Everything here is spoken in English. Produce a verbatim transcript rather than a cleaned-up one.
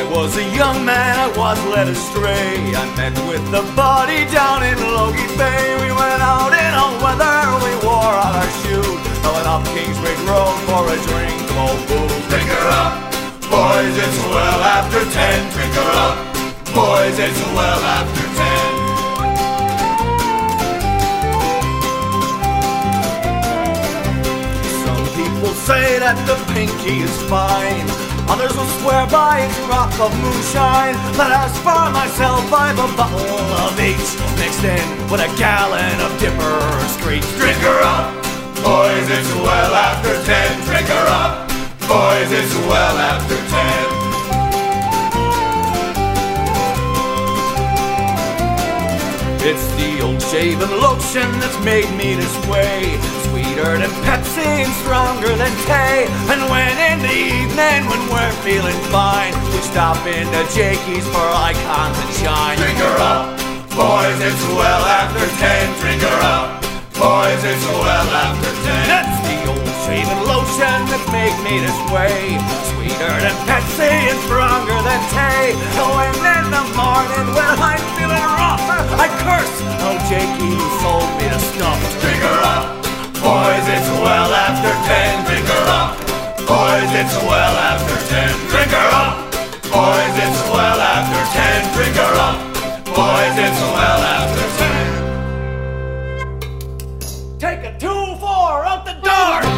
I was a young man, I was led astray. I met with the body down in Logie Bay. We went out in all weather, we wore all our shoes. I went up Kingsbridge Road for a drink of booze. Drink her up, boys, it's well after ten. Drink her up, boys, it's well after ten. Some people say that the pinky is fine, others will swear by its rock of moonshine. But as for myself, I've a bottle of H mixed in with a gallon of Dipper Street. Drink her up, boys, it's well after ten. Drink her up, boys, it's well after ten. It's the old shaving lotion that's made me this way, sweeter than Pepsi and stronger than Tay. And when in the evening, when we're feeling fine, we stop into Jakey's for icons and shine. Drink her up, boys, it's well after ten. Drink her up, boys, it's well after ten. That's the old shaving lotion that's made me this way, sweeter than Pepsi and stronger than Tay. And when in the morning, when I'm feeling rough, I curse old Jakey who sold me the stuff. Drink her up, boys, it's well after ten. Drink her up, boys, it's well after ten. Drink her up, boys, it's well after ten. Drink her up, boys, it's well after ten. Take a two four out the door.